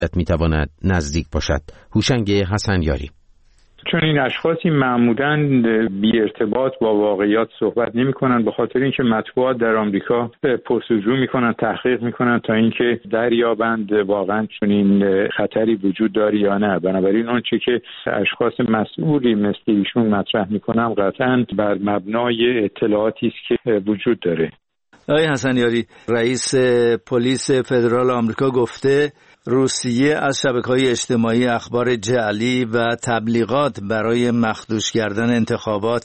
میتواند نزدیک باشد. هوشنگ حسنیاری: چون این اشخاصی معمولاً بی ارتباط با واقعیات صحبت نمی‌کنند، به خاطر اینکه مطبوعات در آمریکا پرسجو می‌کنند، تحقیق می‌کنند تا اینکه دریابند واقعاً چنین خطری وجود داره یا نه. بنابراین اون چیزی که اشخاص مسئولی مثل ایشون مطرح می‌کنن قطعاً بر مبنای اطلاعاتی است که وجود داره. آقای حسنیاری، رئیس پلیس فدرال آمریکا گفته روسیه از شبکه‌های اجتماعی اخبار جعلی و تبلیغات برای مخدوش کردن انتخابات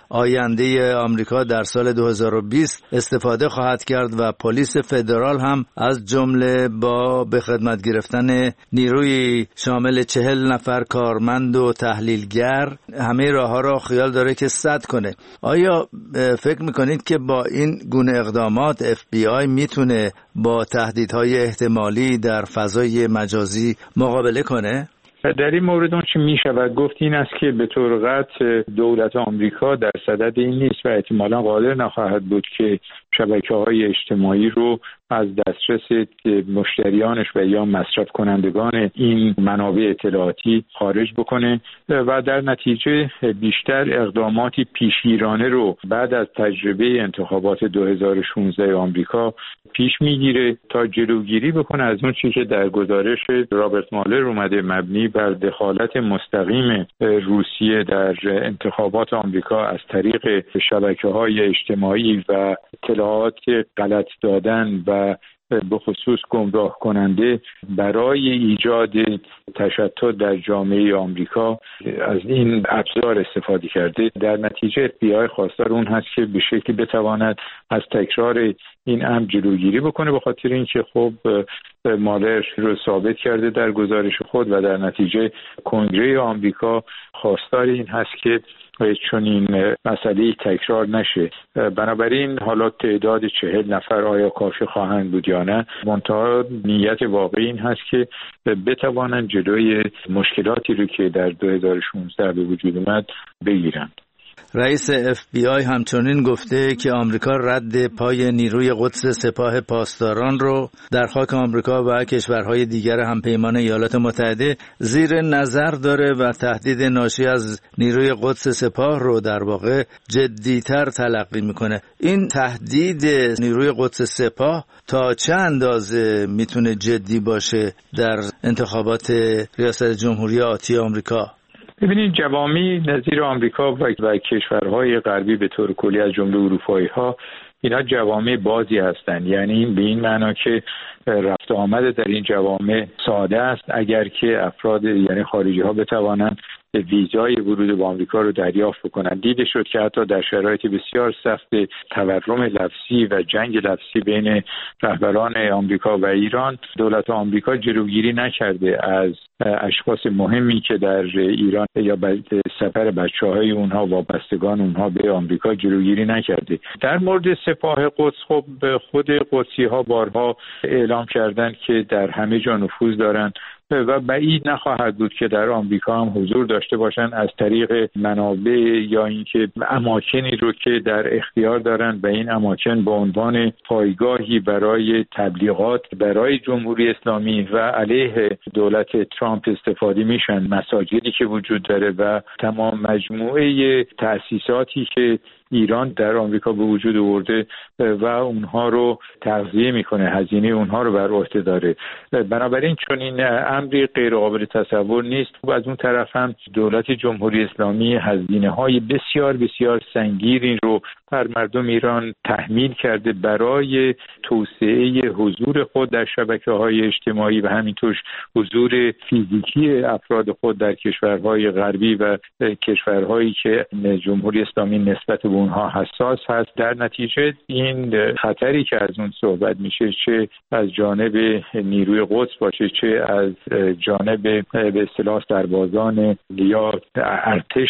آینده آمریکا در سال 2020 استفاده خواهد کرد و پلیس فدرال هم از جمله با به خدمت گرفتن نیروی شامل 40 نفر کارمند و تحلیلگر همه راه‌ها را خیال داره که سد کنه. آیا فکر می‌کنید که با این گونه اقدامات FBI میتونه با تهدیدهای احتمالی در فضای مجازی مقابله کنه؟ در این مورد اون چی می شود گفت این است که به طور قطع دولت آمریکا در صدد این نیست و احتمالاً قادر نخواهد بود که شبکه‌های اجتماعی رو از دسترس مشتریانش و یا مصرف کنندگان این منابع اطلاعاتی خارج بکنه و در نتیجه بیشتر اقداماتی پیشگیرانه رو بعد از تجربه انتخابات 2016 آمریکا پیش میگیره تا جلوگیری بکنه از اون چیزی که در گزارش رابرت مالر اومده مبنی بر دخالت مستقیم روسیه در انتخابات آمریکا از طریق شبکه‌های اجتماعی و اطلاعات غلط دادن و به خصوص گمراه کننده برای ایجاد تشتت در جامعه آمریکا از این ابزار استفاده کرده. در نتیجه FBI خواستار اون هست که به شکلی بتواند از تکرار این امر جلوگیری بکنه، به خاطر اینکه خب مالر رو ثابت کرده در گزارش خود و در نتیجه کنگره آمریکا خواستار این هست که چون این مسئله تکرار نشه. بنابراین حالا تعداد 40 نفر آیا کافی خواهند بود یا نه، منتها نیت واقعی این هست که بتوانند جلوی مشکلاتی رو که در 2016 به وجود اومد بگیرند. رئیس FBI همچنین گفته که آمریکا رد پای نیروی قدس سپاه پاسداران رو در خاک آمریکا و کشورهای دیگر همپیمان ایالات متحده زیر نظر داره و تهدید ناشی از نیروی قدس سپاه رو در واقع جدی‌تر تلقی میکنه. این تهدید نیروی قدس سپاه تا چه اندازه میتونه جدی باشه در انتخابات ریاست جمهوری آتی آمریکا؟ ببینید جوامع نظیر آمریکا و کشورهای غربی به طور کلی از جمله اروپایی ها اینا جوامع بازی هستند، یعنی به این معنا که رفت آمد در این جوامع ساده است اگر که افراد یعنی خارجی ها بتوانند ویزای ورود به آمریکا رو دریافت بکنند. دیده شد که حتی در شرایط بسیار سخت تورم لفظی و جنگ لفظی بین رهبران آمریکا و ایران، دولت آمریکا جلوگیری نکرده از اشخاص مهمی که در ایران یا سفر بچه‌های اونها وابستگان اونها به آمریکا جلوگیری نکرده. در مورد سپاه قدس خب خود قدسی ها بارها اعلام کردند که در همه جا نفوذ دارند و بعید نخواهد بود که در آمریکا هم حضور داشته باشند از طریق منابع یا اینکه اماکنی رو که در اختیار دارند و این اماکن به عنوان پایگاهی برای تبلیغات برای جمهوری اسلامی و علیه دولت ترامپ استفاده میشن. مساجدی که وجود داره و تمام مجموعه تأسیساتی که ایران در آمریکا به وجود آورده و اونها رو تغذیه میکنه، هزینه اونها رو بر عهده داره. بنابراین چون این امری غیر قابل تصور نیست و از اون طرف هم دولت جمهوری اسلامی هزینه‌های بسیار بسیار سنگینی رو بر مردم ایران تحمیل کرده برای توسعه حضور خود در شبکه‌های اجتماعی و همینطور حضور فیزیکی افراد خود در کشورهای غربی و کشورهایی که جمهوری اسلامی نسبت به اونها حساس هست. در نتیجه این خطری که از اون صحبت میشه چه از جانب نیروی قدس باشه چه از جانب به اصطلاح سربازان یا ارتش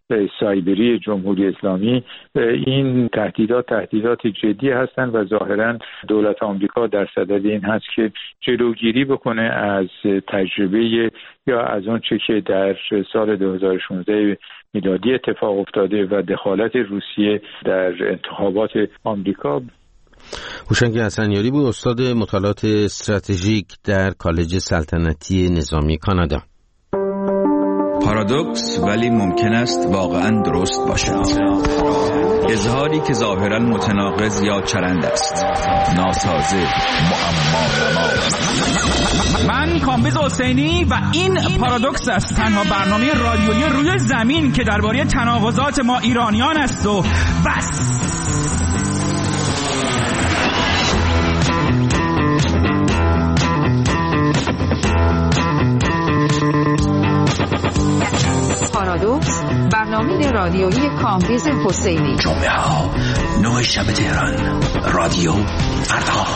سایبری جمهوری اسلامی، این تهدیدات جدی هستند و ظاهراً دولت آمریکا در صدد این هست که جلوگیری بکنه از تجربه یا از اون چه که در سال 2016 میلادی اتفاق افتاده و دخالت روسیه در انتخابات آمریکا. هوشنگ حسنیاری بود، استاد مطالعات استراتژیک در کالج سلطنتی نظامی کانادا. پارادوکس ولی ممکن است واقعاً درست باشد. اظهاری که ظاهراً متناقض یا چرند است، ناسازه، معما. من کامبیز حسینی و این پارادوکس است، تنها برنامه رادیویی روی زمین که درباره تناقضات ما ایرانیان است و بس. پارادوکس، برنامه رادیویی کامبیز حسینی. جمعه ها 9 شب تهران، رادیو فردا.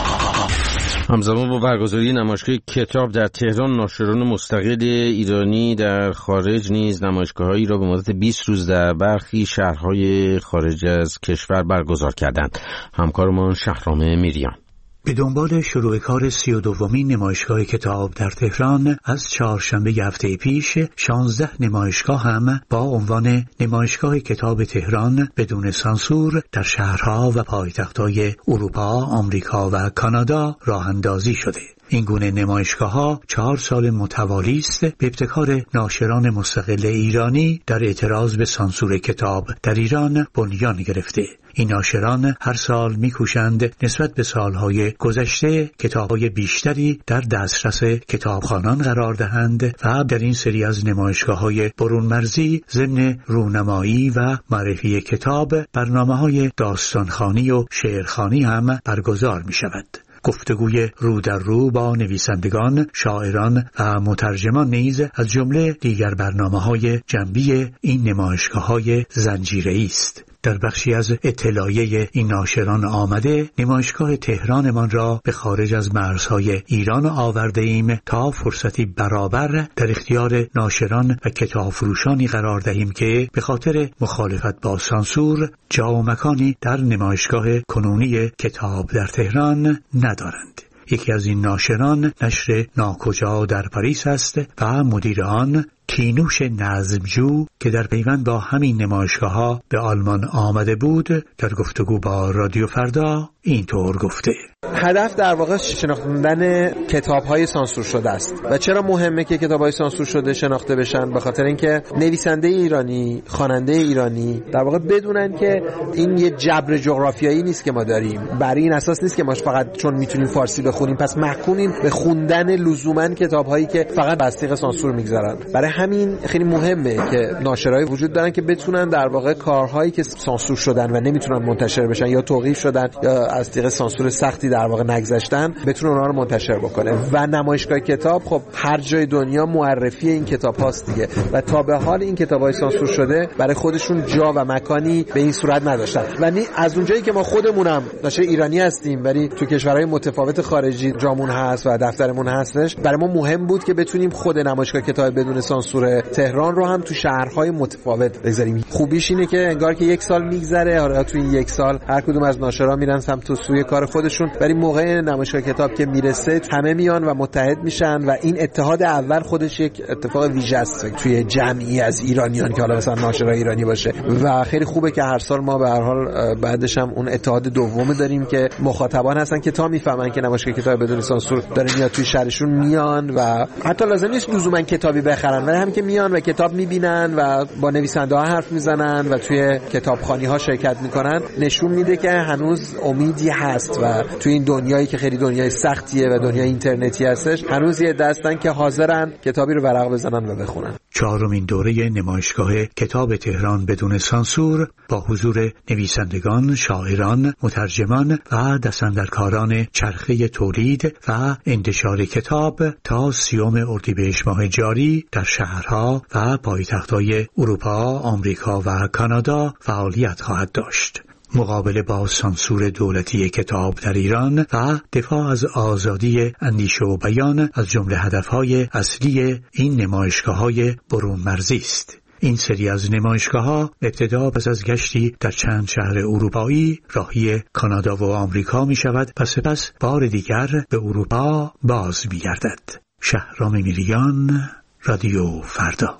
همزمان با برگزاری نمایشگاه کتاب در تهران، ناشران مستقل ایرانی در خارج نیز نمایشگاهایی را به مدت 20 روز در برخی شهرهای خارج از کشور برگزار کردند. همکارمان شهرام میریان به دنبال شروع کار 32مین نمایشگاه کتاب در تهران از چهارشنبه هفته پیش 16 نمایشگاه هم با عنوان نمایشگاه کتاب تهران بدون سانسور در شهرها و پایتخت‌های اروپا، آمریکا و کانادا راه اندازی شده. این گونه نمایشگاه‌ها 4 سال متوالی است به ابتکار ناشران مستقل ایرانی در اعتراض به سانسور کتاب در ایران بنیان گرفته. این ناشران هر سال می‌کوشند نسبت به سالهای گذشته کتاب‌های بیشتری در دسترس کتابخوانان قرار دهند و در این سری از نمایشگاه‌های برون مرزی ضمن رونمایی و معرفی کتاب برنامه‌های داستانخوانی و شعرخوانی هم برگزار می‌شود. گفتگوی رو در رو با نویسندگان، شاعران و مترجمان نیز از جمله دیگر برنامه‌های جنبی این نمایشگاه‌های زنجیره‌ای است. در بخشی از اطلاعیه این ناشران آمده نمایشگاه تهرانمان را به خارج از مرزهای ایران آورده ایم تا فرصتی برابر در اختیار ناشران و کتاب فروشانی قرار دهیم که به خاطر مخالفت با سانسور جا و مکانی در نمایشگاه کنونی کتاب در تهران ندارند. یکی از این ناشران نشر ناکجا در پاریس است و مدیر آن کینوش نظمجو که در پیوند با همین نمایشگاه‌ها به آلمان آمده بود در گفتگو با رادیو فردا اینطور گفته: هدف در واقع شناختن کتاب‌های سانسور شده است. و چرا مهمه که کتاب‌های سانسور شده شناخته بشن؟ به خاطر اینکه نویسنده ایرانی، خواننده ایرانی در واقع بدونن که این یه جبر جغرافیایی نیست که ما داریم. برای این اساس نیست که ما فقط چون میتونیم فارسی بخونیم پس محکومیم به خوندن لزوماً کتاب‌هایی که فقط بستیق سانسور می‌گذارن. برای همین خیلی مهمه که ناشرایی وجود دارن که بتونن در واقع کارهایی که سانسور شدن و نمیتونن منتشر بشن یا توقیف شدن یا از طریق سانسور سختی در واقع نگذشتن بتونن اونها رو منتشر بکنه. و نمایشگاه کتاب خب هر جای دنیا معرفی این کتاب هاست دیگه و تا به حال این کتاب‌های سانسور شده برای خودشون جا و مکانی به این صورت نداشتن. و از اونجایی که ما خودمونم ناشر ایرانی هستیم ولی تو کشورهای متفاوت خارجی جامون هست و دفترمون هستش، برای ما مهم بود که بتونیم خود نمایشگاه کتاب بدون سانسور تهران رو هم تو شهرهای متفاوت بگذاریم. خوبیش اینه که انگار که یک سال میگذره، حالا تو این یک سال هر کدوم از ناشرا میرن سمت سوی کار خودشون، ولی موقع نمایشگاه کتاب که میرسه همه میان و متحد میشن و این اتحاد اول خودش یک اتفاق ویژه است توی جمعی از ایرانیان که حالا مثلا ناشرای ایرانی باشه و خیلی خوبه که هر سال ما به هر حال بعدش هم اون اتحاد دوم داریم که مخاطبان هستن که تا میفهمن که نمایشگاه کتاب بدون سانسور داره میاد توی شهرشون میان و حتی لازم نیست لزوما کتابی بخرن ولی هم که میان و کتاب میبینن و با نویسنده‌ها حرف میزنن و توی کتابخوانی‌ها شرکت میکنن، نشون میده که هنوز امیدی هست و توی این دنیایی که خیلی دنیای سختیه و دنیای اینترنتی هستش هنوز یه دستن که حاضرن کتابی رو ورق بزنن و بخونن. چهارمین دوره نمایشگاه کتاب تهران بدون سانسور با حضور نویسندگان، شاعران، مترجمان و دستاندرکاران چرخه تولید و انتشار کتاب تا 30 اردیبهشت ماه جاری در شهرها و پایتخت‌های اروپا، آمریکا و کانادا فعالیت خواهد داشت. مقابله با سانسور دولتی کتاب در ایران و دفاع از آزادی اندیشه و بیان از جمله هدفهای اصلی این نمایشگاه‌های برون مرزی است. این سری از نمایشگاه‌ها ابتدا پس از گشتی در چند شهر اروپایی راهی کانادا و آمریکا می شود و سپس بار دیگر به اروپا باز می گردد. شهرام میریان، رادیو فردا.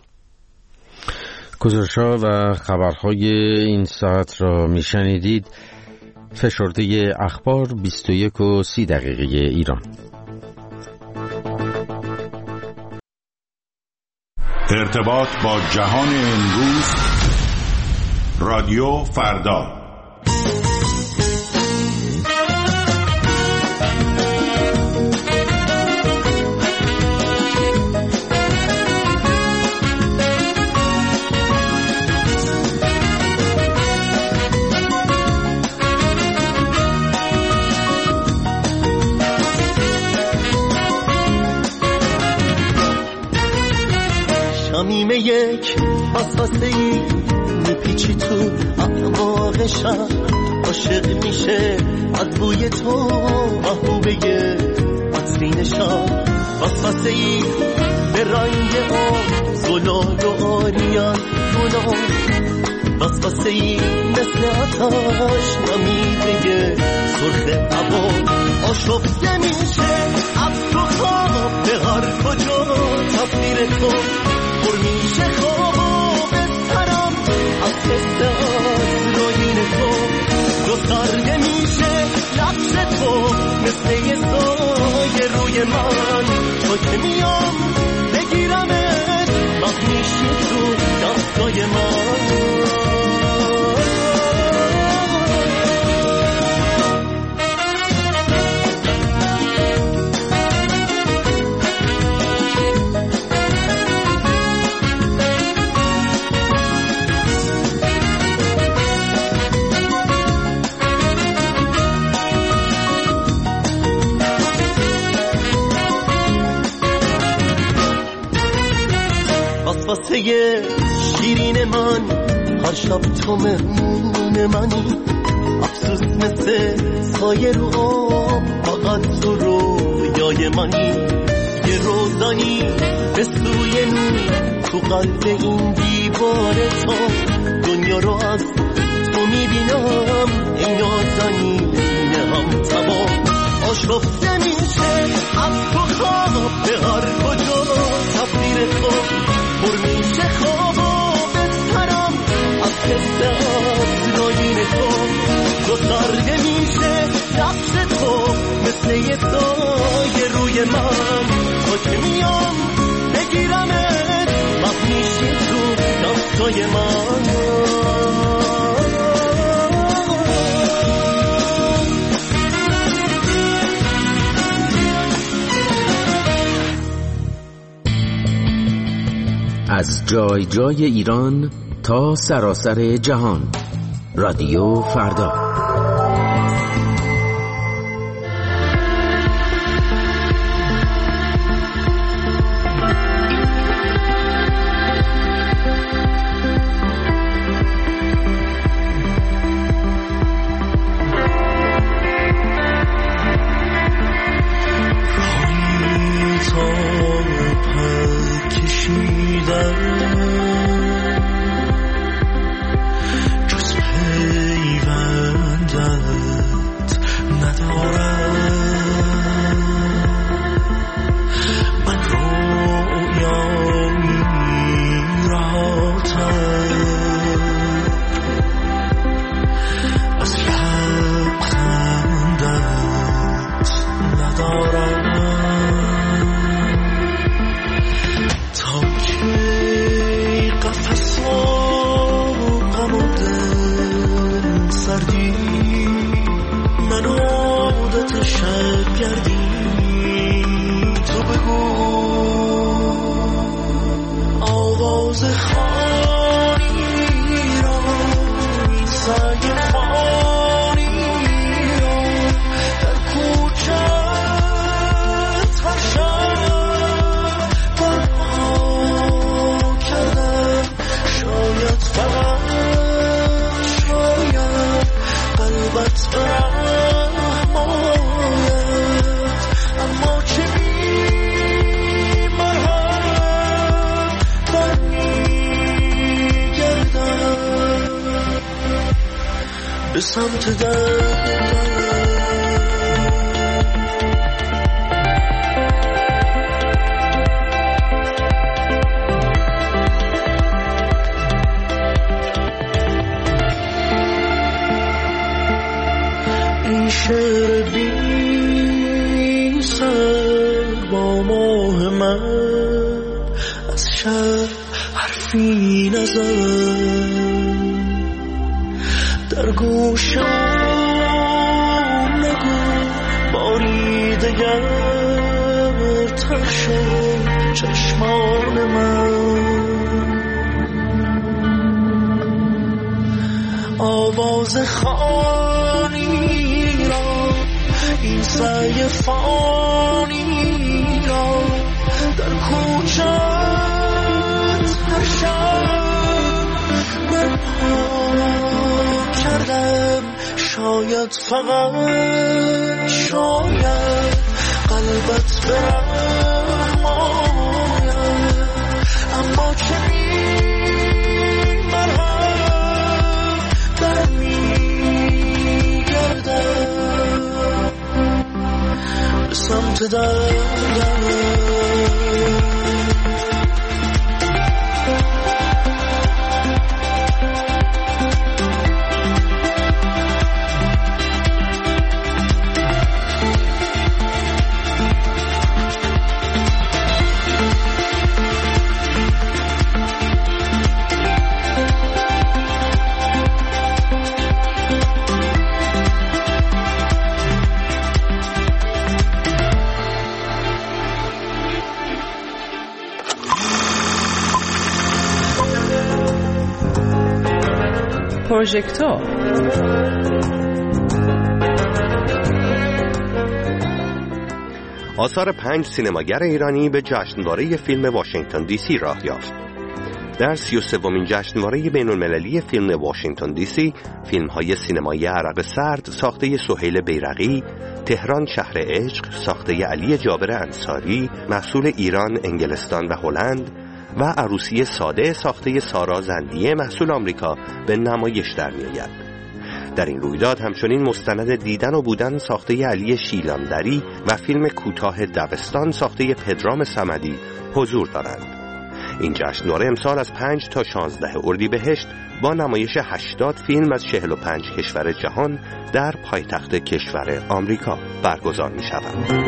گزارش‌ها و خبرهای این ساعت را میشنیدید. فشرده اخبار 21:30 ایران. ارتباط با جهان امروز، رادیو فردا. شمیم یک وسوسه‌ای میپیچی تو اعماق شب، عاشق میشه از بوی تو محبوبه عطرین شب، وسوسه‌ای به رنگ آب زلال و آریان گلاب، وسوسه‌ای مثل آتش نمیده سرخ هوا، آشفته میشه از تو خواب به هر کجا تصویر تو پر میشه خواب بسترم از حس آسرائیل تو، دو سرده میشه لبس تو مثل یه سایه روی من، تو که میام بگیرمت وقت میشی تو دستای من. واسه شیرین من هر شب تو مهمون منی، افسوس مثل سایه رو آب فقط تو رویای منی، یه روزانی به سوی نور تو قلب این دیوار تو، دنیا رو از تو میبینم ای نازنین هم تمام، آشفته میشه از تو خواب به هر کجا تصویر تو پر میشه خوابا بسترم از حس آسرائیل تو، تو سرده میشه لبس تو مثل یه سایه روی من، تو که میام بگیرمت وقت میشی تو دستای من. از جای جای ایران تا سراسر جهان، رادیو فردا. به سمت در شب حرفی نزن، در گوشم نگو باری دگر تر شد چشمان من. آواز خانی را این سعی فانی را در کوچت هر شب من پاک کردم. شاید فقط شاید قلبت برم آید، اما چنین مرهم برمیگردم به سمت دردم. پروژکتور آثار 5 سینماگر ایرانی به جشنواره فیلم واشنگتن دی سی راه یافت. در 33مین جشنواره بین‌المللی فیلم واشنگتن دی سی، فیلم‌های سینمایی عرق سرد ساخته سهیل بیرقی، تهران شهر عشق ساخته علی جابر انصاری محصول ایران، انگلستان و هلند و عروسی ساده ساخته سارا زندیه محصول آمریکا به نمایش در می‌آید. در این رویداد همچنین مستند دیدن و بودن ساخته علی شیلاندری و فیلم کوتاه دبستان ساخته پدرام صمدی حضور دارند. این جشنواره امسال از 5 تا 16 اردیبهشت با نمایش 80 فیلم از 45 کشور جهان در پایتخت کشور آمریکا برگزار می‌شود.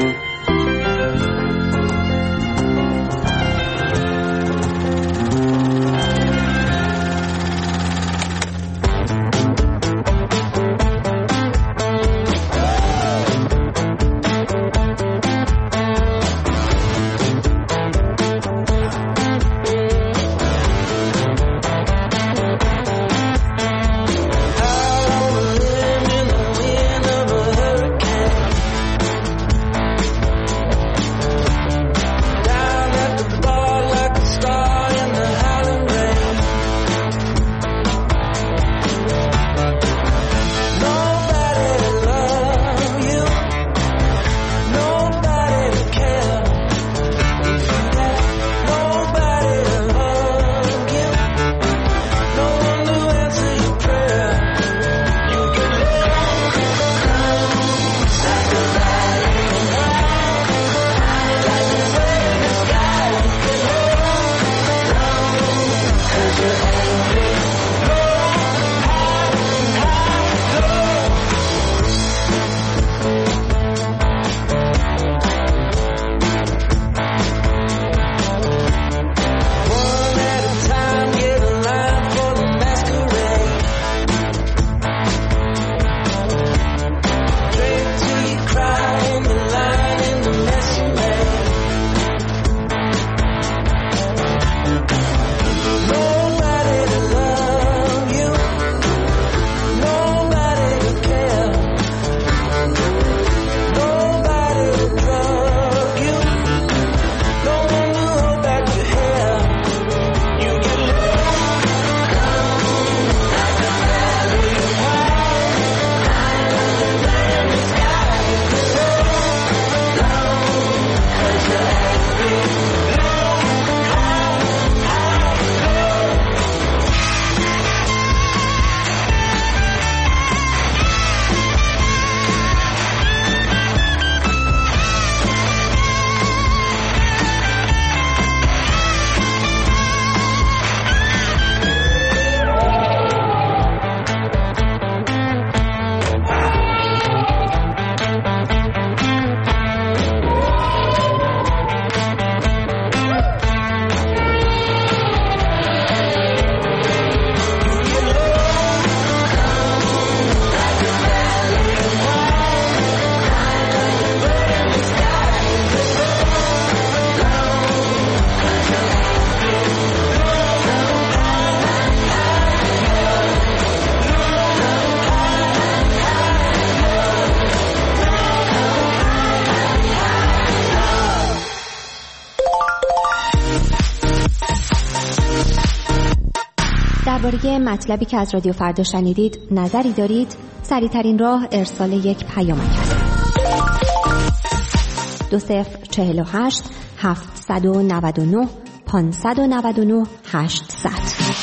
درباره مطلبی که از رادیو فردا شنیدید نظری دارید؟ سریع‌ترین راه ارسال یک پیامک است. 2048 799 599 800.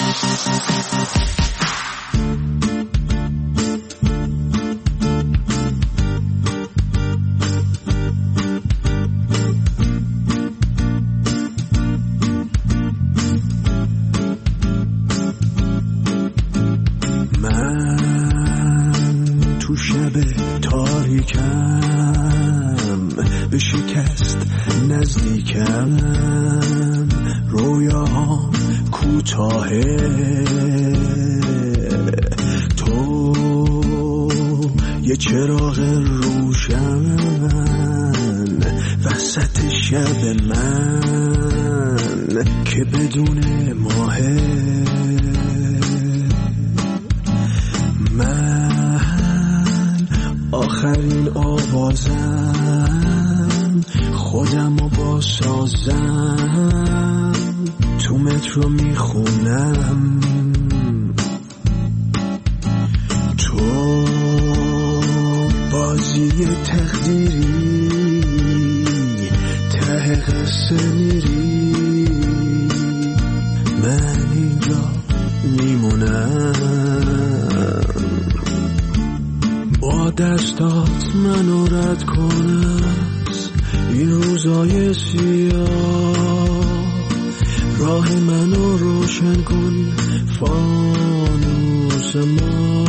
تاریکم به شکست نزدیکم، رویاهام کوتاهه، تو یه چراغ روشن وسط شب من که بدون ماهه. آخرین آوازم خودمو باسازم، تو مترو میخونم تو بازی تقدیری، ته قصه میری، من اینجا میمونم. با دستات منو رد کن از این روزای سیاه، راه منو روشن کن فانوس ما،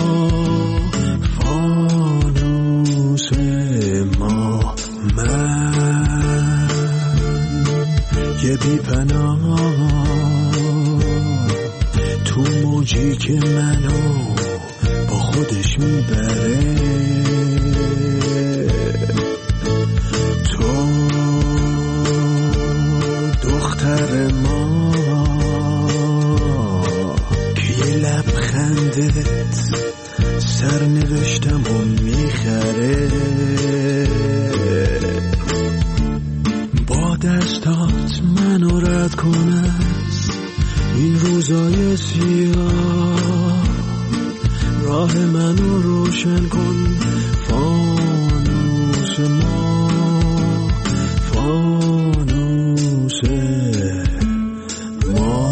فانوس ما. من یه بی‌پناه تو موجی که منو با خودش میبره، تو دختر ما که یه لبخندت سرنوشتم و میخره. با دستات منو رد کن از این روزای سیاه، راه منو روشن کن فانوس ما، فانوس ما.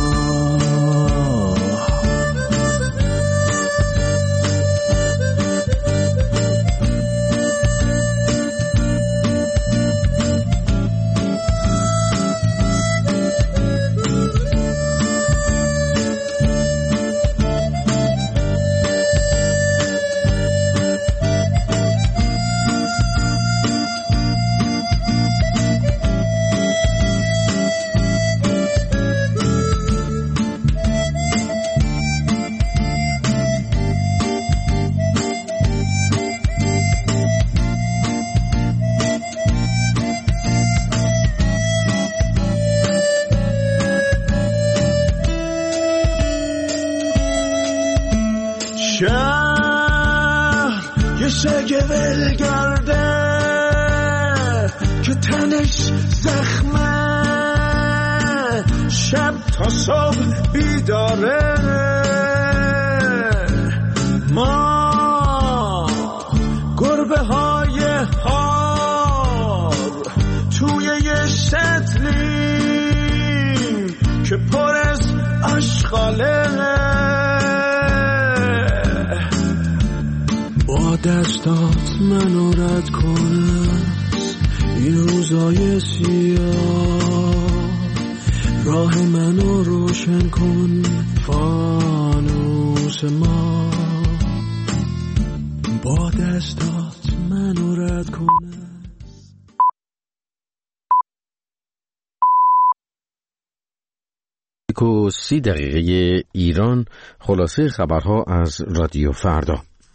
شهر یه سگ ولگرده که تنش زخمه، شب تا صبح بیداره. ما گربه های هار توی یه سطلیم که پر از آشغاله. با دستات منو رد کن از این روزای سیاه، راه منو روشن کن فانوس ما. با دستات منو رد کن. 30 دقیقه ایران، خلاصه خبرها از رادیو فردا.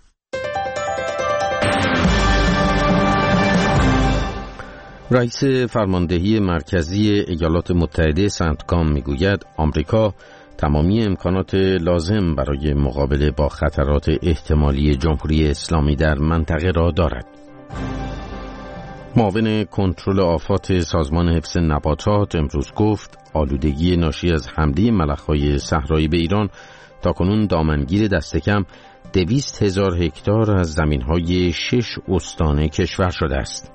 رئیس فرماندهی مرکزی ایالات متحده سنتکام میگوید آمریکا تمامی امکانات لازم برای مقابله با خطرات احتمالی جمهوری اسلامی در منطقه را دارد. معاون کنترل آفات سازمان حفظ نباتات امروز گفت آلودگی ناشی از حمله ملخ‌های صحرایی به ایران تاکنون دامنگیر دست کم 200,000 هکتار از زمین‌های 6 استان کشور شده است.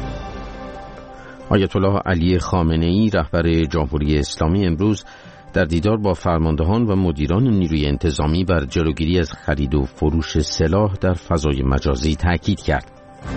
آیت الله علی خامنه‌ای رهبر جمهوری اسلامی امروز در دیدار با فرماندهان و مدیران نیروی انتظامی بر جلوگیری از خرید و فروش سلاح در فضای مجازی تاکید کرد.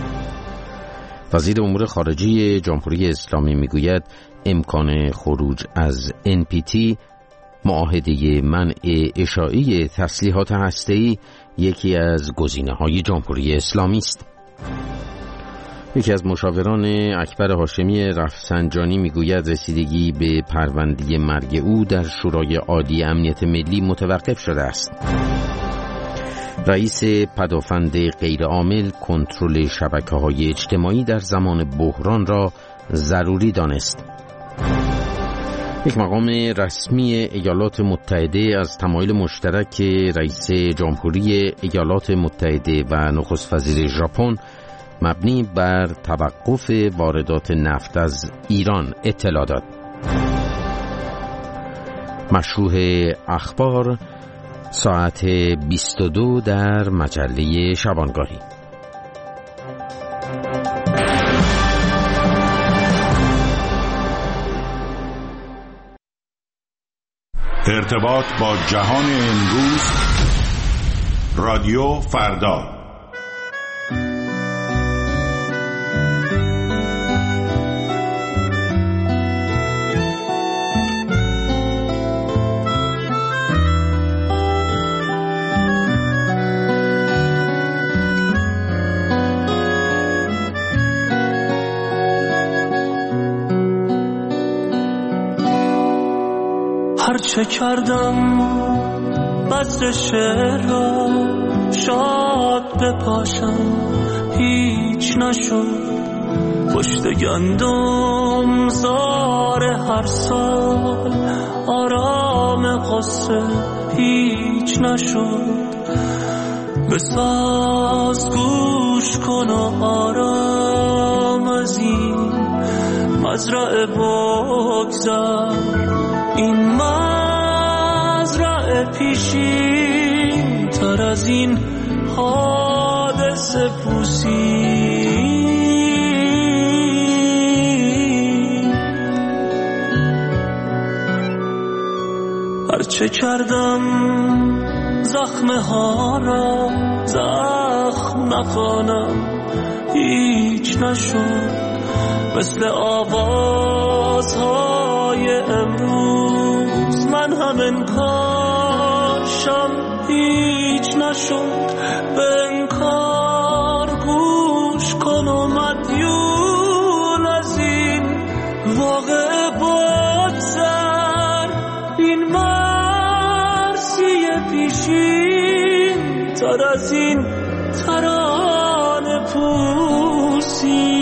وزیر امور خارجه جمهوری اسلامی میگوید امکان خروج از NPT، معاهده منع اشاعه تسلیحات هسته‌ای، یکی از گزینه‌های جمهوری اسلامی است. یکی از مشاوران اکبر هاشمی رفسنجانی میگوید رسیدگی به پرونده مرگ او در شورای عالی امنیت ملی متوقف شده است. رئیس پدافند غیرعامل کنترل شبکه‌های اجتماعی در زمان بحران را ضروری دانست. یک مقام رسمی ایالات متحده از تمایل مشترک رئیس جمهوری ایالات متحده و نخست وزیر ژاپن مبنی بر توقف واردات نفت از ایران اطلاع داد. مشروح اخبار ساعت 22 در مجله شبانگاهی. ارتباط با جهان امروز، رادیو فردا. هرچه کردم بذر شعر را شاد بپاشم هیچ نشد، پشت گندم زار هر سال آرام قصه هیچ نشد. بساز گوش کن و آرام از این مزرعه بگذر، این مزرعه پیشین تر از این حادثه پوسی. هرچه کردم زخمه ها را زخم نخوانم هیچ نشد، مثل آوازهای امروز من هم انکارشم هیچ نشد. به انکار گوش کن و مدیون از این واقع بگذر، این مرسی پیشین تر از این ترانه پوسی.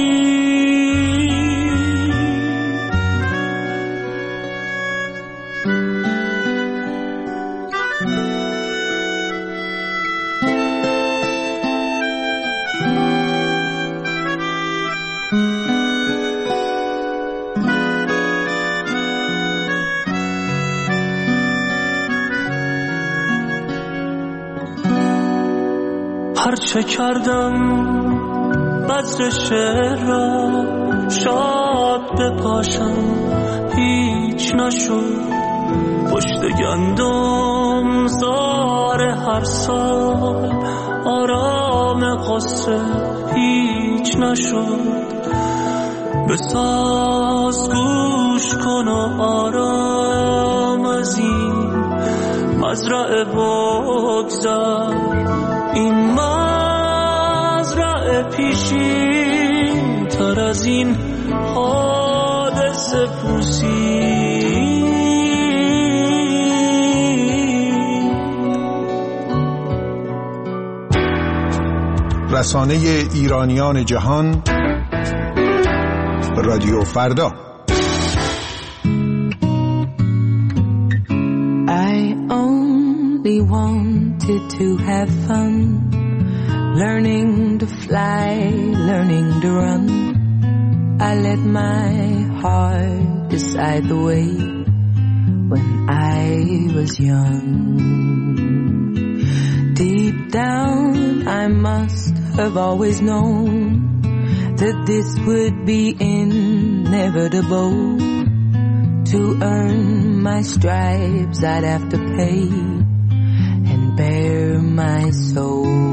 هرچه کردم بذر شعر را شاد بپاشم هیچ نشد، پشت گندم زار هر سال آرام قصه هیچ نشد. بساز گوش کن و آرام از این مزرعه بگذر، این مزرعه پیشین تر از این حادثه پوسی. رسانه ایرانیان جهان، رادیو فردا. I only wanted to have fun, learning to fly, learning to run, I let my heart decide the way when I was young. Deep down I must have always known that this would be inevitable. To earn my stripes I'd have to pay and bare my soul.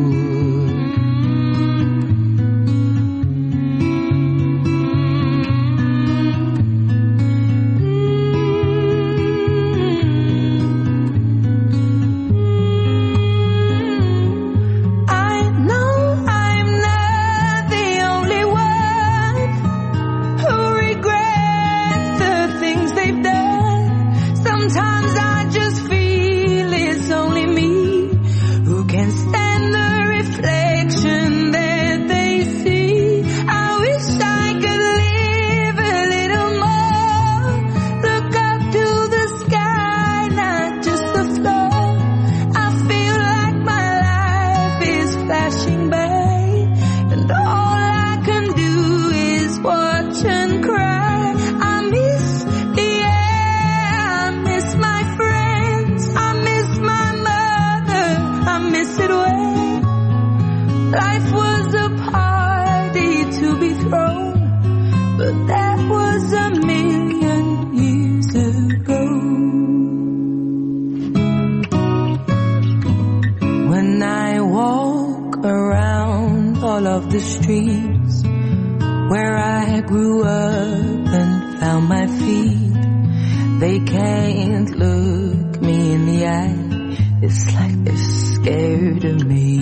The streets where I grew up and found my feet, they can't look me in the eye. It's like they're scared of me.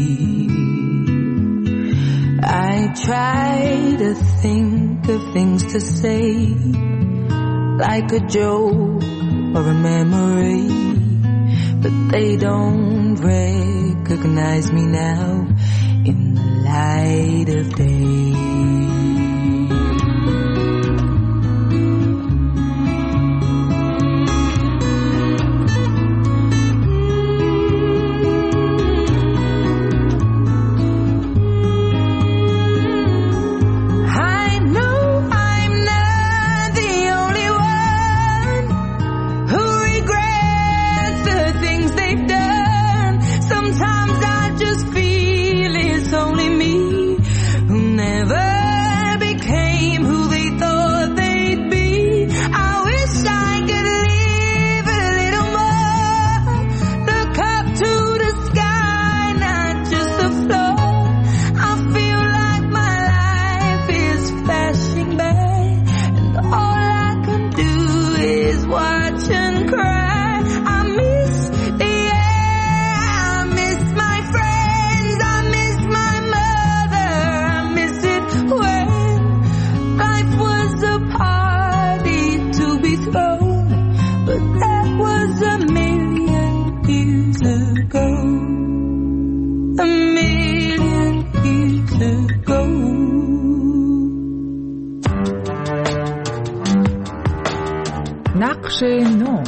I try to think of things to say, like a joke or a memory, but they don't recognize me now in the light of day. نقش نو.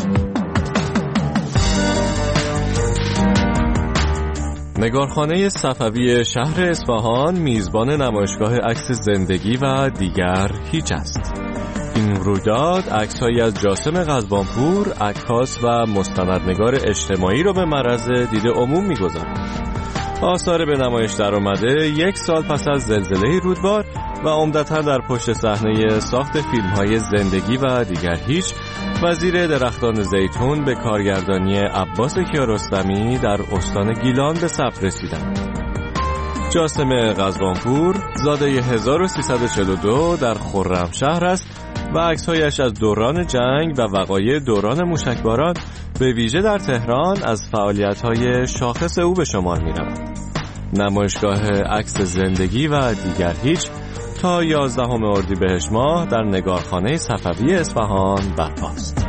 نگارخانه صفوی شهر اصفهان میزبان نمایشگاه عکس زندگی و دیگر هیچ است. این رویداد عکس‌هایی از جاسم قزبانپور، عکاس و مستندنگار اجتماعی را به معرض دید عموم می‌گذارد. آثار به نمایش درآمده 1 سال پس از زلزله رودبار و عمدتاً در پشت صحنه ساخت فیلم‌های زندگی و دیگر هیچ وزیر درختان زیتون به کارگردانی عباس کیارستمی در استان گیلان به ثبت رسیدند. جاسم قزبانپور زاده 1342 در خرمشهر است و عکس‌هایش از دوران جنگ و وقایع دوران موشکباران به ویژه در تهران از فعالیت‌های شاخص او به شمار می‌رود. نمایشگاه عکس زندگی و دیگر هیچ تا 11 اردیبهشت ماه در نگارخانه صفوی اصفهان برپاست.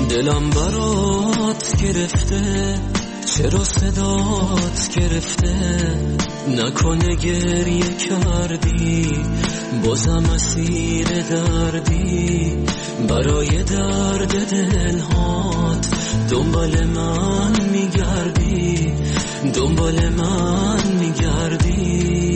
دلم برات گرفته، چرا صدات گرفته؟ نکنه گریه کردی، بازم اسیر دردی، برای درد دلهات دنبال من میگردی، دنبال من میگردی.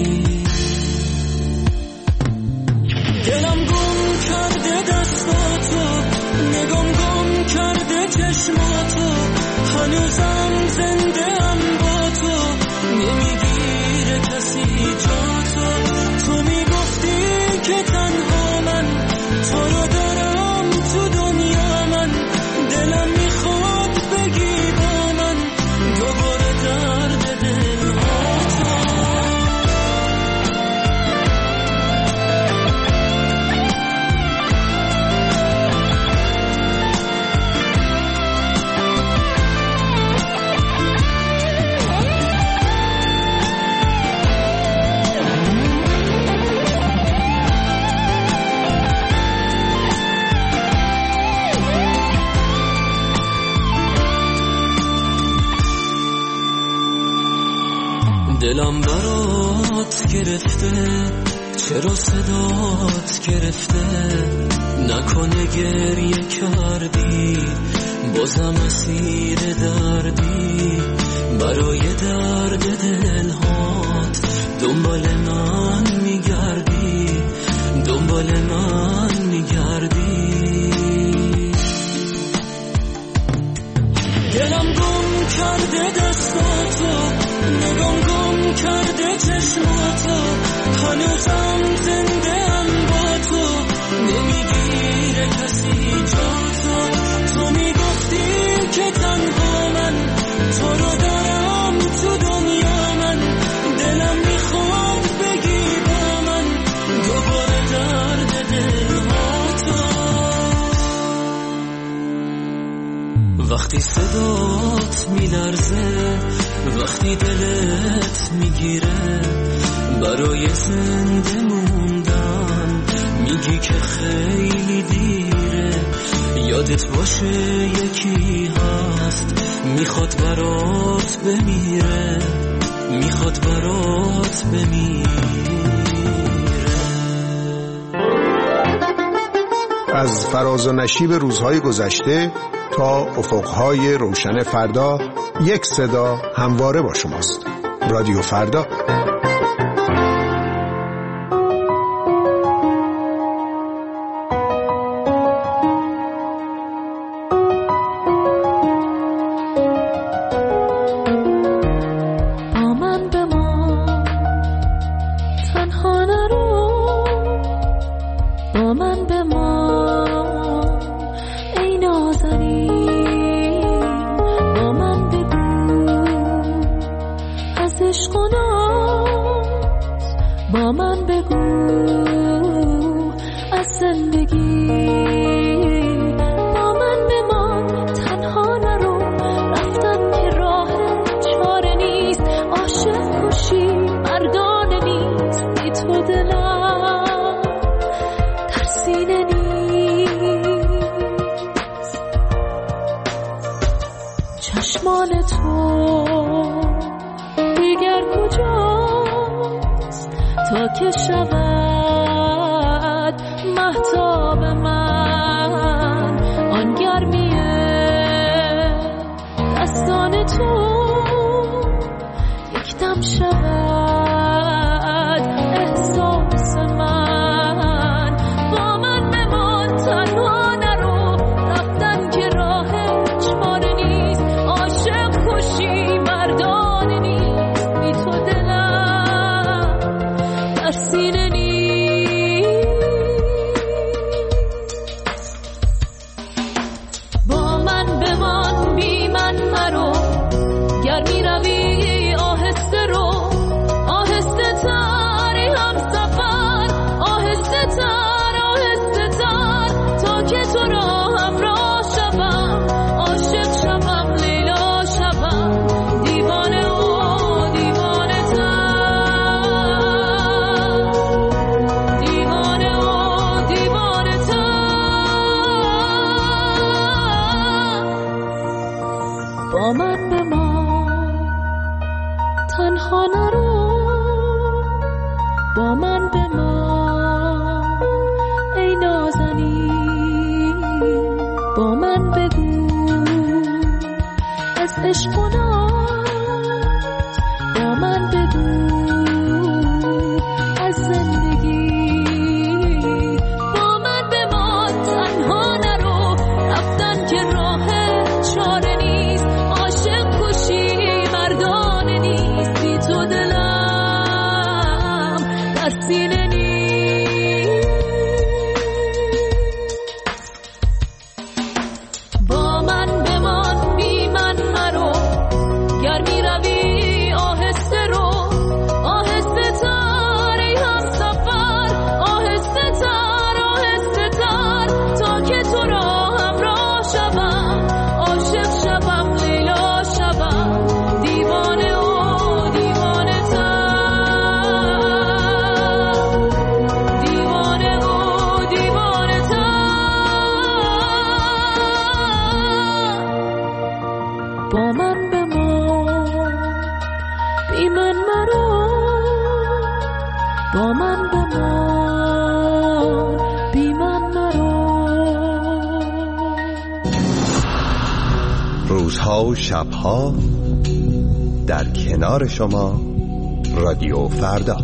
دلم گم کرده دستاتو، نگام گم کرده چشماتو، هنوزم زنده ام با تو، نمیگیره کسی جاتو. تو میگفتی که تنها من تو رو دارم تو دنیا، من دلم میخواد بگی با من دوباره درد دلهاتو. دلم برات گرفته، چرا صدات گرفته؟ نکنه گریه کردی، بازم اسیر دردی، برای درد دلهات دنبال من میگردی، دنبال من میگردی. دلم گم کرده دستاتو، نگام گم کرده چشماتو، هنوزم زنده ام با تو، نمیگیره کسی جاتو. تو میگفتی که تنها من تو رو دارم تو دنیا، من دلم میخواد بگی با من دوباره درد دلهاتو. وقتی صدات میلرزه، وقتی دلت میگیره، برای زنده موندن میگی که خیلی دیره. یادت باشه یکی هست میخواد برات بمیره، میخواد برات بمیره. از فراز و نشیب روزهای گذشته تا افقهای روشن فردا، یک صدا همواره با شماست. رادیو فردا. سینه نیست. من بگو از عشق و ناز، با من بگو از زندگی، با من بمان تنها نرو، رفتن که راه چاره نیست، عاشق کشی مردانه نیست، بی تو دلم در سینه نیست. با من بمان بی من مرو، گر می روی آهسته رو، آهسته تر ای هم سفر، آهسته تر آهسته تر، تا که تو را همراه شوم، عاشق شوم لیلا شوم، دیوانه و دیوانه تر، دیوانه و دیوانه تر. با من بمان بی من مرو، با من بمان بی من مرو. روزها و شبها در کنار شما، رادیو فردا.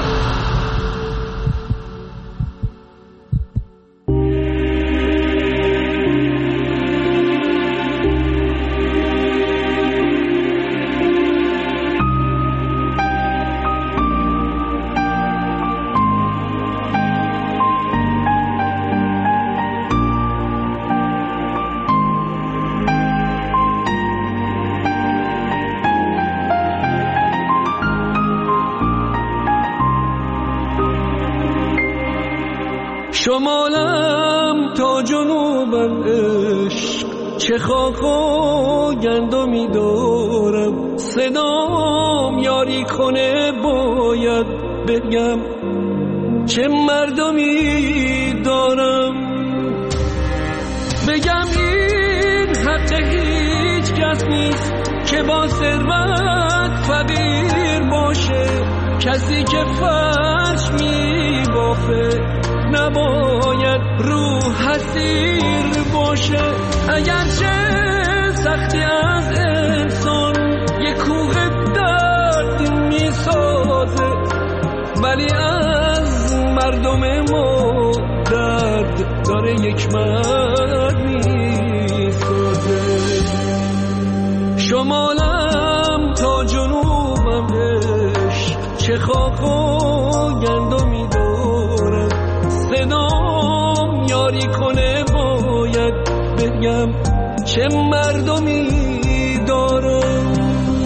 شمالم تا جنوبم عشق، چه خاک و گندمی دارم، صدام یاری کنه باید بگم چه مردمی دارم، بگم این حق هیچ کس نیست که با ثروت فقیر باشه، کسی که فرش می بافه نباید روح حسیر باشه، اگرچه سختی از انسان یک کوه درد می سازه، ولی از مردم ما درد داره یک مرد می سازه. شمالم تا جنوبم عشق، چه خاک و گندمی دارم، صدام یاری کنه باید بگم چه مردمی دارم.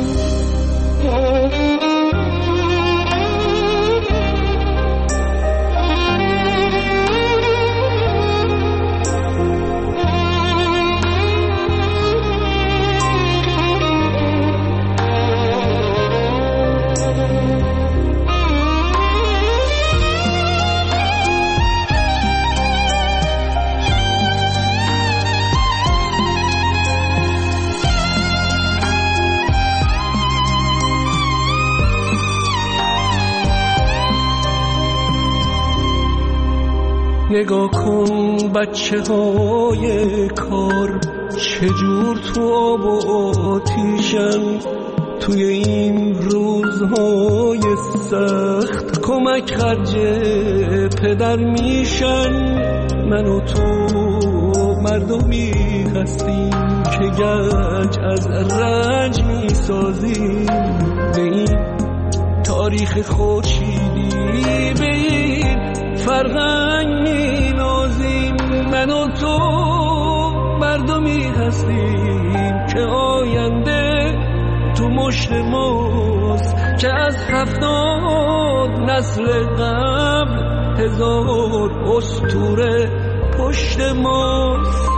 نگاه کن بچه های کار چجور تو آب و آتیشن، توی این روزهای سخت کمک خرج پدر میشن. من و تو مردمی هستیم که گنج از رنج میسازیم، به این تاریخ خورشیدی، به این فرهنگ می نازیم. من و تو مردمی هستیم که آینده تو مشت ماست، که از 70 نسل قبل 1000 اسطوره پشت ماست.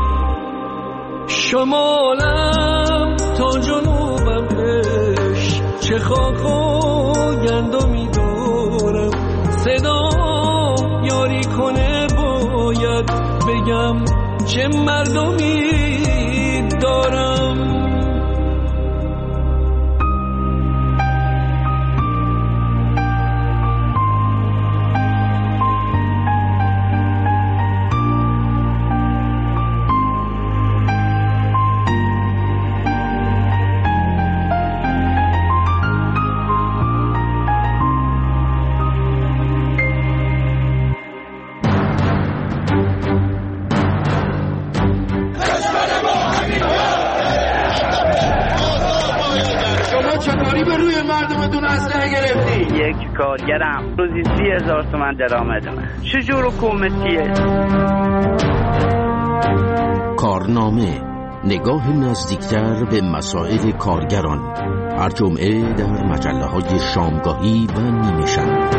شمالم تا جنوبم عشق، چه خاک و گندمی دارم، صدا یاری کنه باید بگم چه مردمی دارم. حالا چطوری به روی مردمتون اسلحه گرفتی؟ یک کارگرم روزی 30,000 تومان درآمدمه. چجور حکومتیه؟ کارنامه، نگاه نزدیکتر به مسائل کارگران، هر جمعه در مجله‌های شامگاهی و نیمه شب.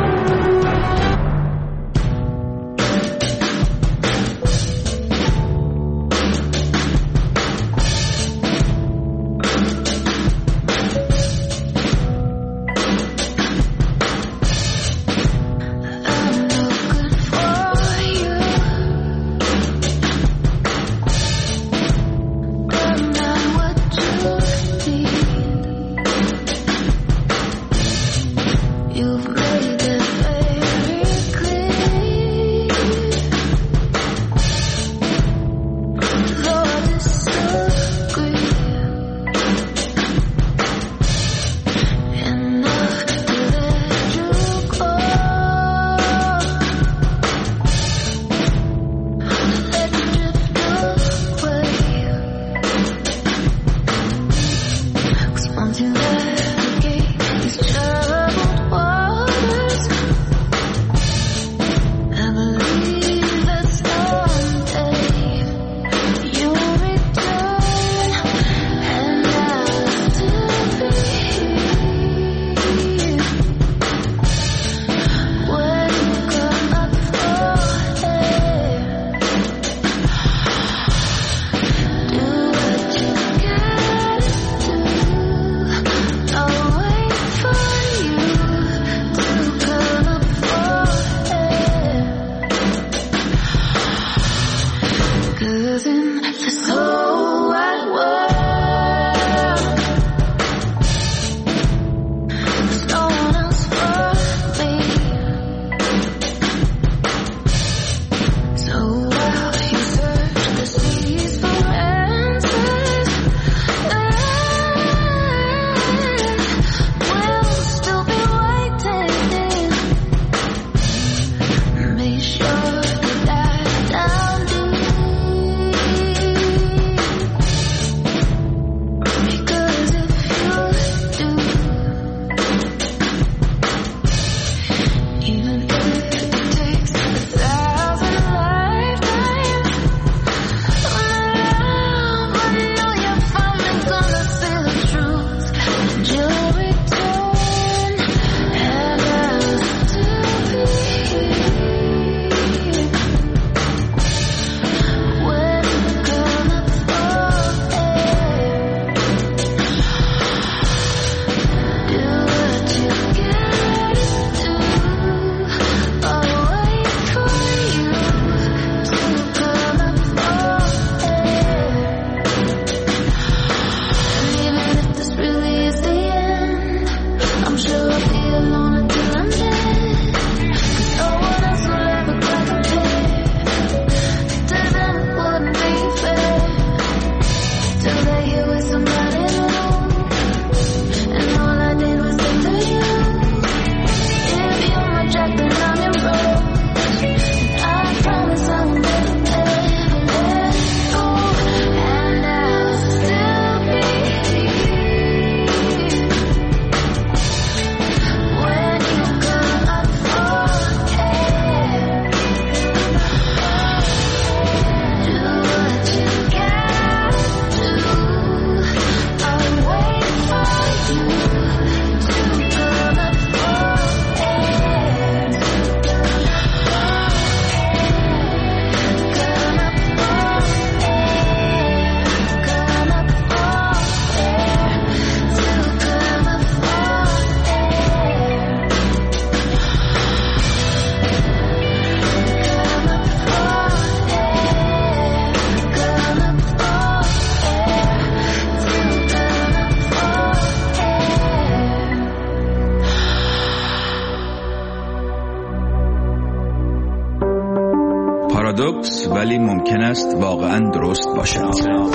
پارادوکس ولی ممکن است واقعا درست باشد.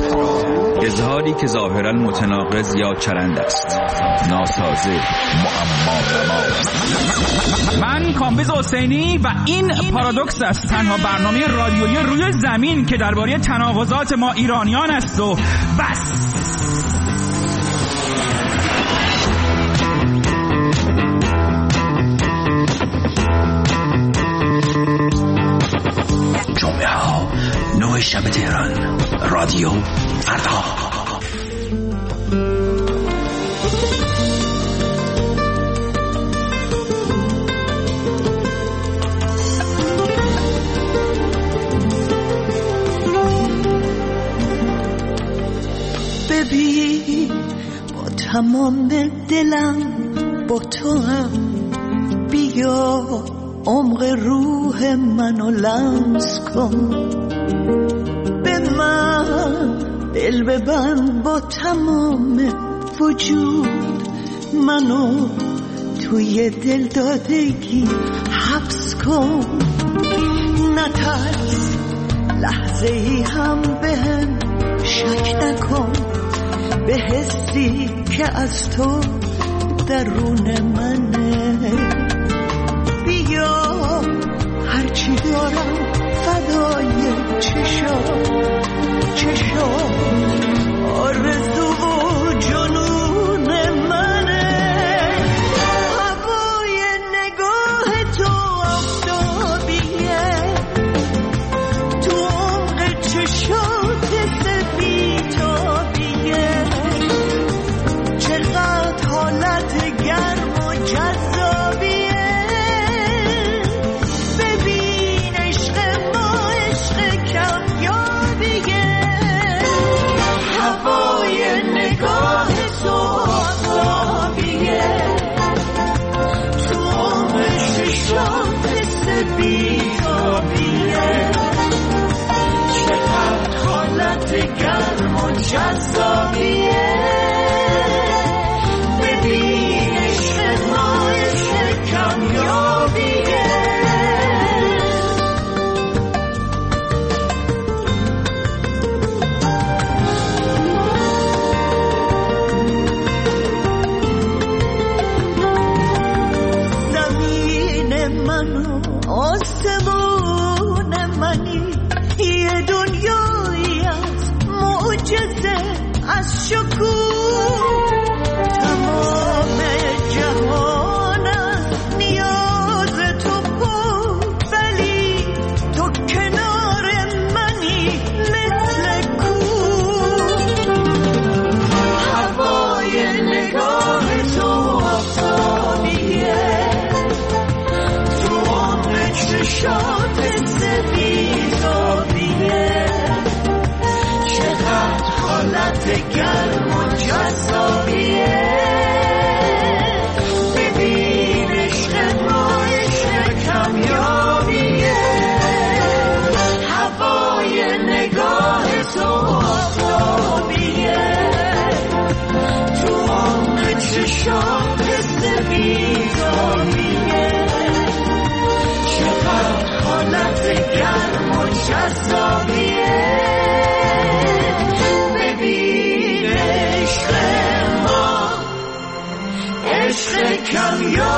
اظهاری که ظاهرا متناقض یا چرند است، ناسازه، معما. من کامبیز حسینی و این پارادوکس است، تنها برنامه رادیویی روی زمین که درباره تناقضات ما ایرانیان است و بس. جمعه ها 9 شب تهران. رادیو فردا. ببین با تمام دلم با تو هم، بیا عمق روح منو لمس کن، به من دل ببند با تمام وجود، منو توی دل دادگی حبس کن، نترس لحظه ای هم بهم شک نکن، به حسی که از تو درون منه، بیا هرچی دارم فدای چشم آرزو و جنون منه، هوای نگاه تو آفتابیه، تو عمق چشات سفیدابیه، چقدر حالت گرم و جذابیه، ببین عشق ما عشق کمیابیه، هوای نگاه تو آفتابیه، تو عمق چشات سفیدابیه، چقدر حالت گرم و جذابیه، ببین عشق ما عشق کمیابیه. زمین من و آسمون منی، یه دنیایی از معجزه از شکوه، تمام جهان از نیاز تو بود، ولی تو کنار منی مثل کوه، هوای نگاه تو آفتابیه، تو عمق چشات سفیدابیه، چقدر حالت گرم و جذابیه، ببین عشق ما عشق کمیابیه، هوای نگاه تو آفتابیه، تو عمق چشات سفیدابیه، چقدر حالت گرم و جذابیه، عشق کمیابیه.